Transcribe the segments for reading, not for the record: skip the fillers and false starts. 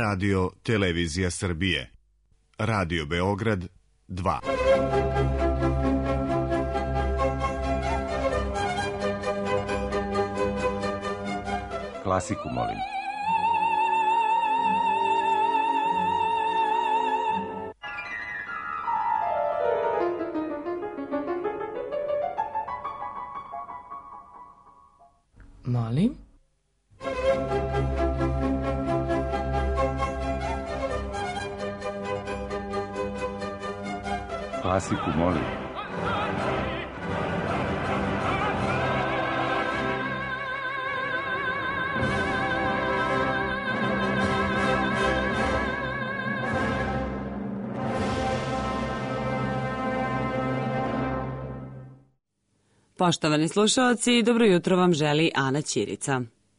Radio Televizija Srbije, Radio Beograd 2. Klasiku molim. Molim? Klasiku molim. Poštovani slušalci, dobro jutro vam želi Ana Ćirica.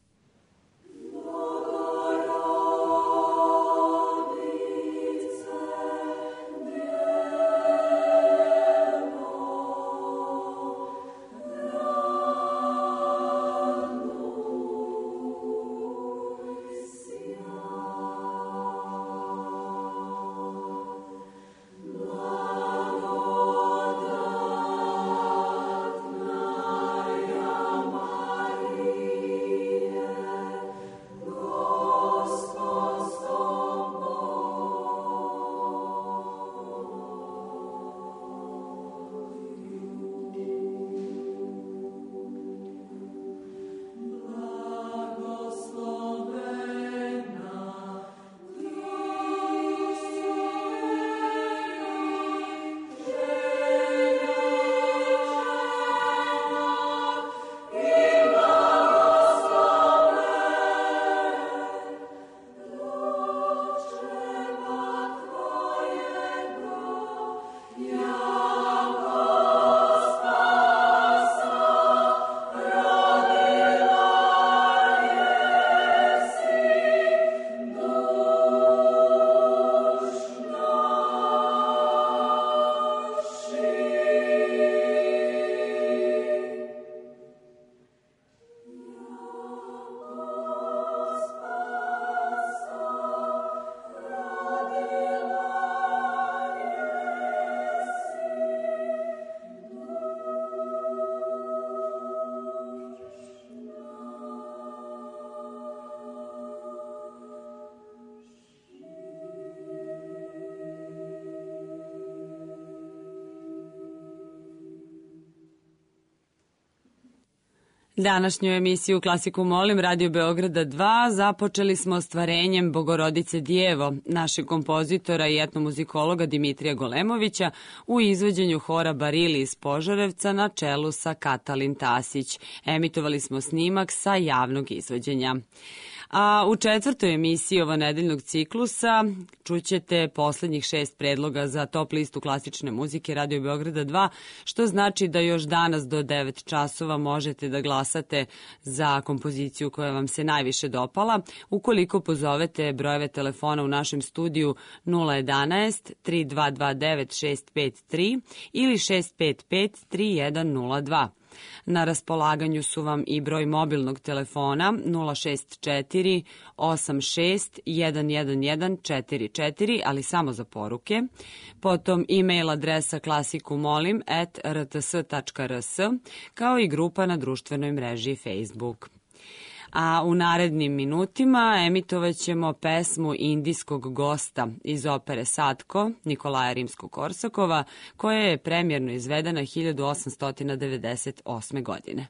Današnju emisiju Klasiku molim Radio Beograda 2 započeli smo ostvarenjem Bogorodice Djevo, našeg kompozitora i etnomuzikologa Dimitrija Golemovića u izvođenju hora Barili iz Požarevca na čelu sa Katalin Tasić. Emitovali smo snimak sa javnog izvođenja. A u četvrtoj emisiji ovanedeljnog ciklusa čućete poslednjih 6 predloga za top listu klasične muzike Radio Beograda 2, što znači da još danas do 9 časova možete da glasate za kompoziciju koja vam se najviše dopala, ukoliko pozovete brojeve telefona u našem studiju 011 3229 653 ili 655 3102. Na raspolaganju su vam i broj mobilnog telefona 064 86 111 44, ali samo za poruke. Potom e-mail adresa klasikumolim@rts.rs, kao i grupa na društvenoj mreži Facebook. A u narednim minutima emitovat ćemo pesmu Indijskog gosta iz opere Satko Nikolaja Rimskog-Korsakova, koja je premjerno izvedena 1898. godine.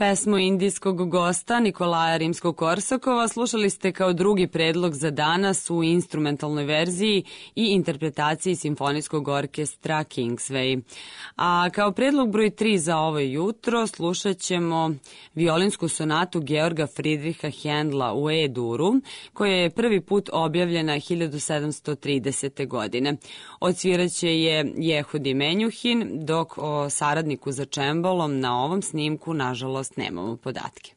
Pesmu indijskog gosta Nikolaja Rimskog-Korsakova slušali ste kao drugi predlog za danas u instrumentalnoj verziji i interpretaciji simfonijskog orkestra Kingsway. A kao predlog broj 3 za ovo jutro slušat ćemo violinsku sonatu Georga Friedricha Händla u E-duru, koja je prvi put objavljena 1730. godine. Odsviraće je Jehudi Menjuhin, dok o saradniku za čembalom na ovom snimku, nažalost, nemamo podatke.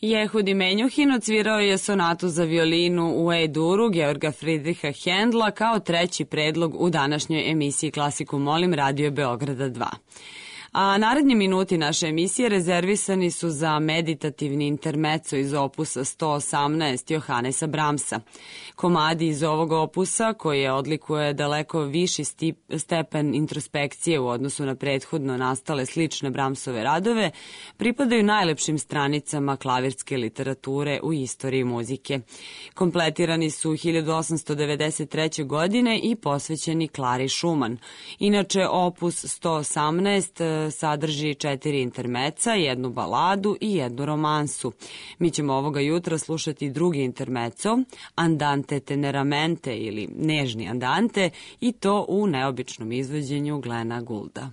Jehudi Menjuhin odsvirao je sonatu za violinu u E-duru Georga Friedricha Händla kao treći predlog u današnjoj emisiji Klasiku molim Radio Beograda 2. A naredni minuti naše emisije rezervisani su za meditativni intermezzo iz opusa 118 Johannesa Brahmsa. Komadi iz ovog opusa, koji odlikuje daleko viši stepen introspekcije u odnosu na prethodno nastale slične Brahmsove radove, pripadaju najlepšim stranicama klavirske literature u istoriji muzike. Kompletirani su 1893. godine i posvećeni Klari Schumann. Inače, opus 118 sadrži 4 intermeca, jednu baladu i jednu romansu. Mi ćemo ovoga jutra slušati drugi intermeco, Andante teneramente ili nežni andante, i to u neobičnom izvođenju Glena Goulda.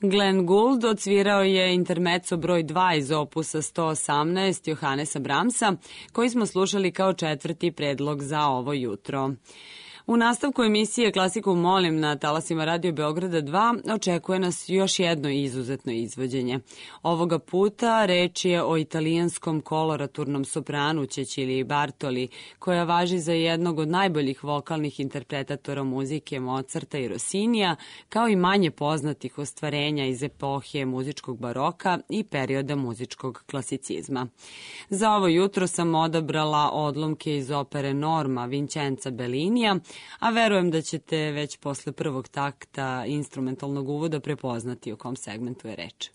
Glenn Gould odsvirao je intermezzo broj 2 iz opusa 118 Johannesa Brahmsa, koji smo slušali kao četvrti predlog za ovo jutro. U nastavku emisije Klasiku molim na talasima Radio Beograda 2 očekuje nas još jedno izuzetno izvođenje. Ovoga puta reč je o italijanskom koloraturnom sopranu Cecilii Bartoli, koja važi za jednog od najboljih vokalnih interpretatora muzike Mozarta i Rossinija, kao i manje poznatih ostvarenja iz epohe muzičkog baroka i perioda muzičkog klasicizma. Za ovo jutro sam odabrala odlomke iz opere Norma Vincenza Bellinija, a verujem da ćete već posle prvog takta instrumentalnog uvoda prepoznati o kom segmentu je reč.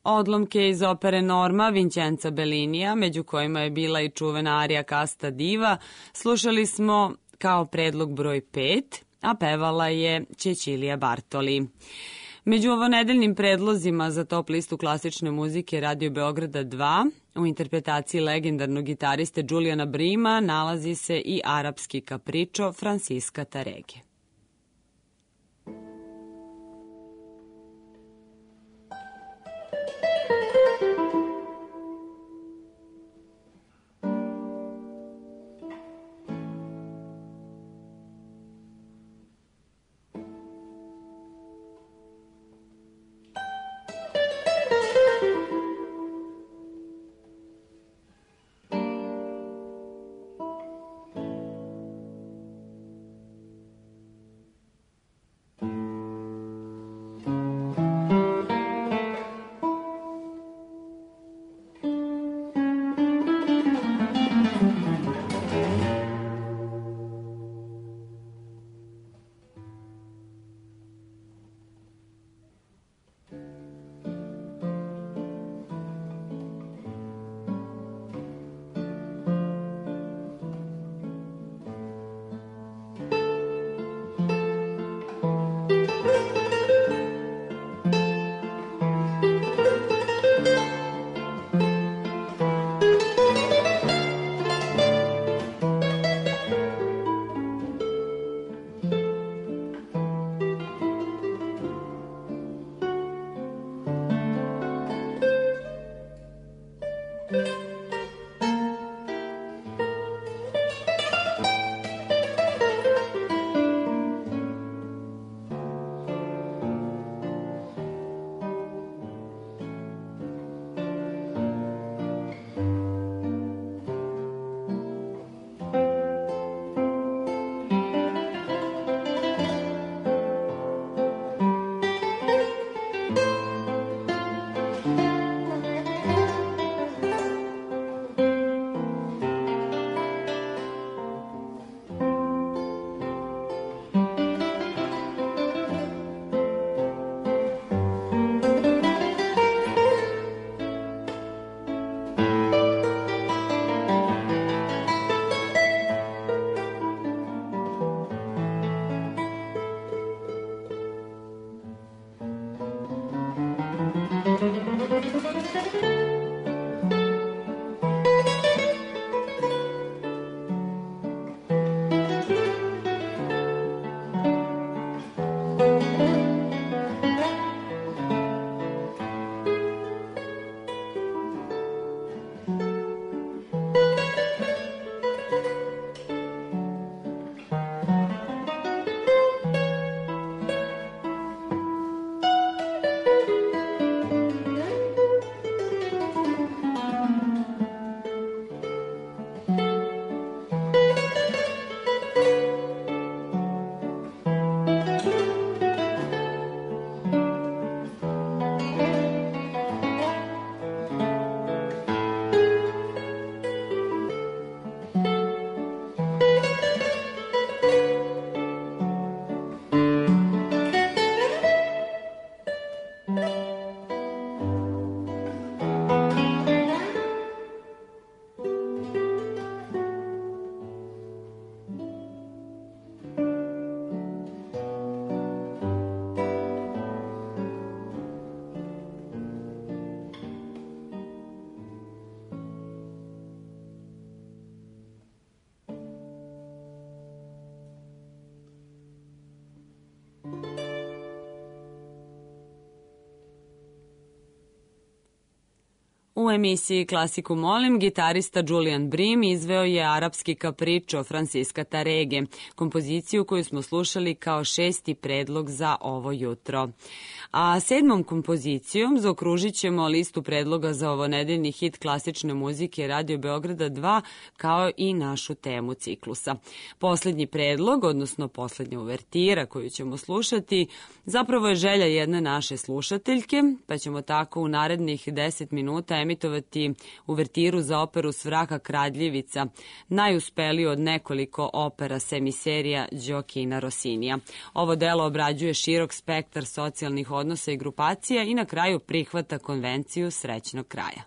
Odlomke iz opere Norma Vincenza Bellinija, među kojima je bila i čuvena arija Casta Diva, slušali smo kao predlog broj 5, a pevala je Cecilia Bartoli. Među ovonedeljnim predlozima za top listu klasične muzike Radio Beograda 2 u interpretaciji legendarnog gitariste Juliana Brima nalazi se i arapski kapričo Francisca Tarege. U emisiji Klasiku molim, gitarista Julian Brim izveo je arapski kapričo Francisca Tarege, kompoziciju koju smo slušali kao 6. predlog za ovo jutro. A 7. kompozicijom zaokružit ćemo listu predloga za ovonedeljni hit klasične muzike Radio Beograda 2, kao i našu temu ciklusa. Poslednji predlog, odnosno poslednja uvertira koju ćemo slušati, zapravo je želja jedne naše slušateljke, pa ćemo tako u narednih 10 minuta emitovati reemitovati uvertiru za operu Svraka Kradljivica, najuspeliju od nekoliko opera semiserija Gioachina Rossinija. Ovo delo obrađuje širok spektar socijalnih odnosa i grupacija i na kraju prihvata konvenciju srećnog kraja.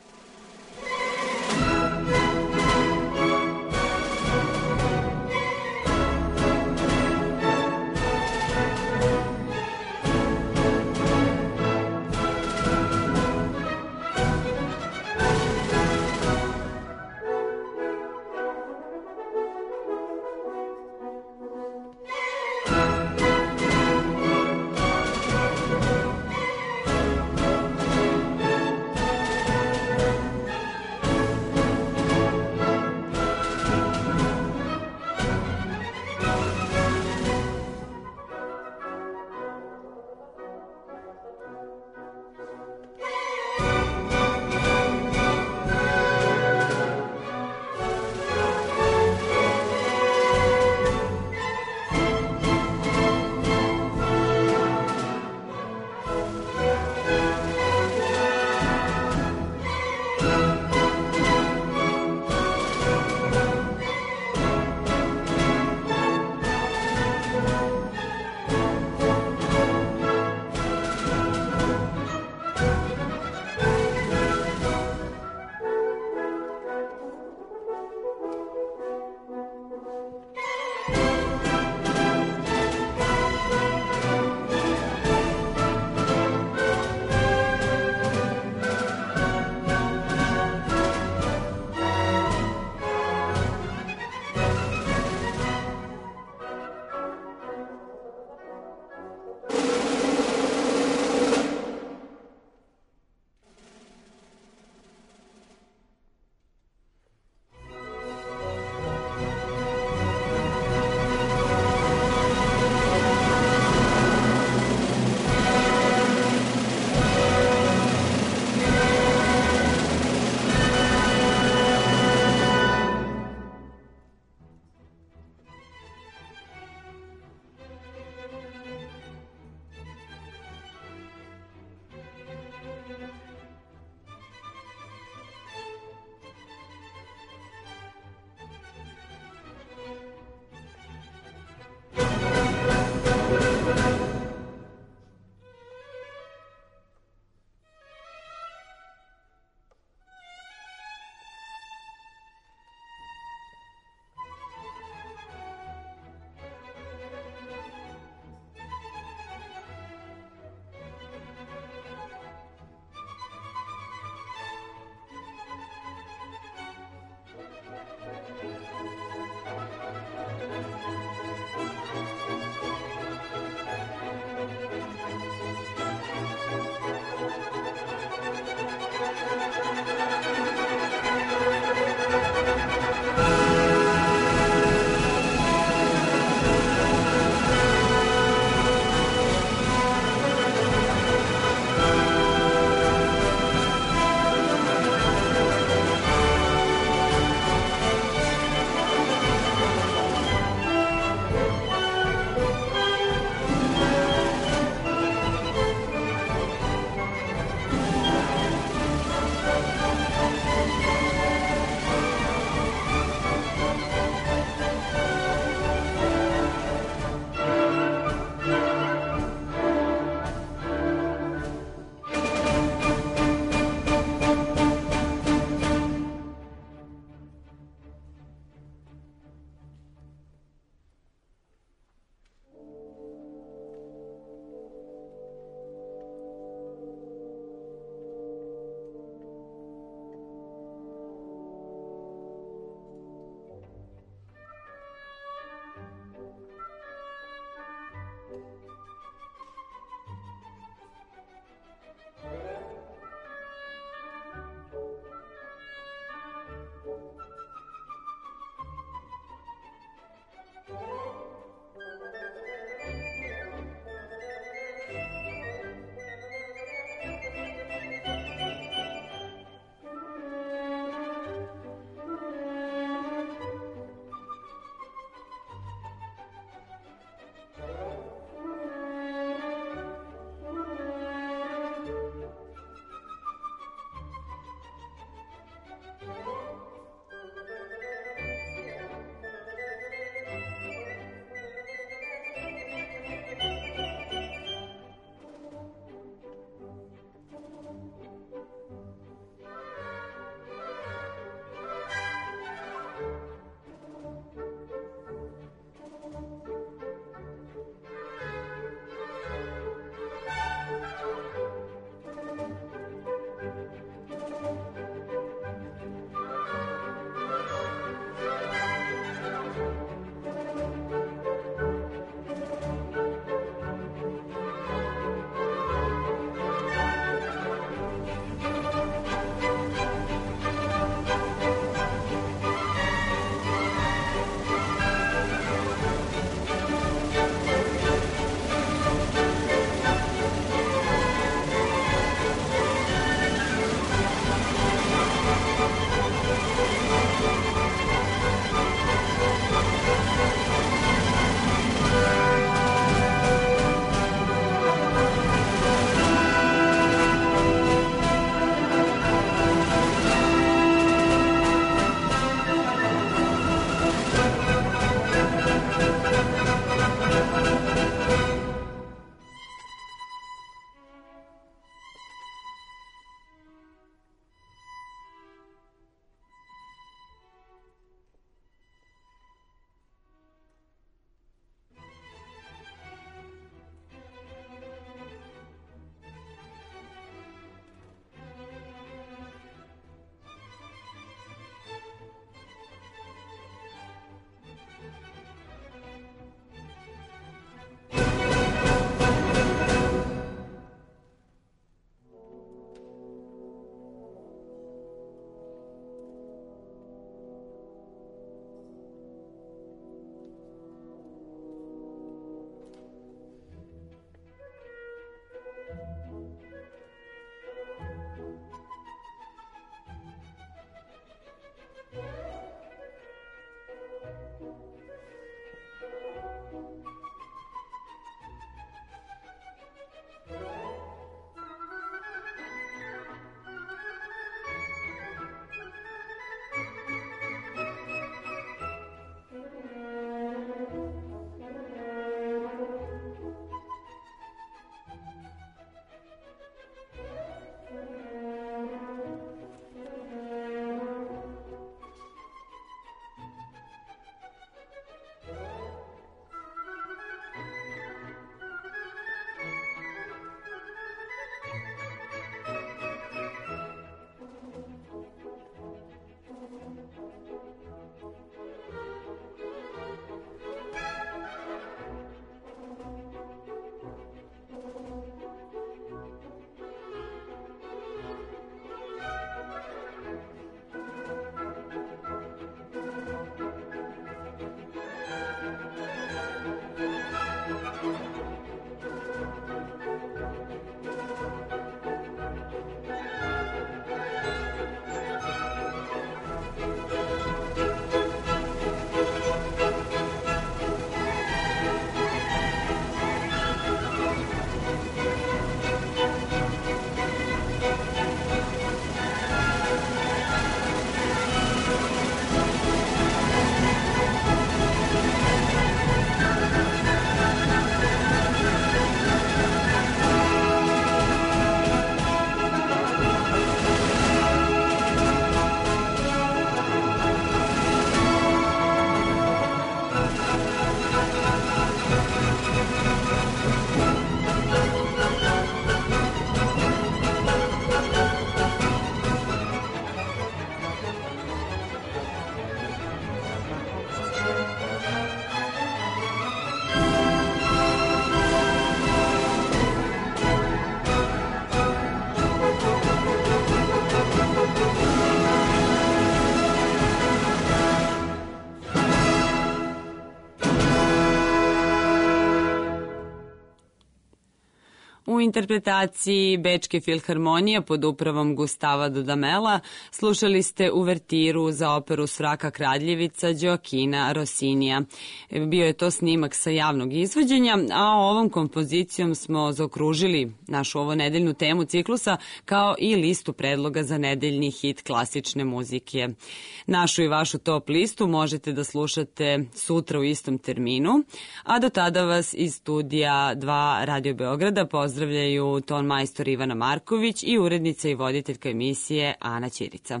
U interpretaciji Bečke filharmonije pod upravom Gustava Dudamela slušali ste uvertiru za operu Svraka Kradljevica Đoakina Rosinija. Bio je to snimak sa javnog izvođenja, a ovom kompozicijom smo zaokružili našu ovo nedeljnu temu ciklusa kao i listu predloga za nedeljni hit klasične muzike. Našu i vašu top listu možete da slušate sutra u istom terminu, a do tada vas iz studija 2 Radio Beograda pozdravljaju ton majstor Ivana Marković i urednica i voditeljka emisije Ana Ćirica.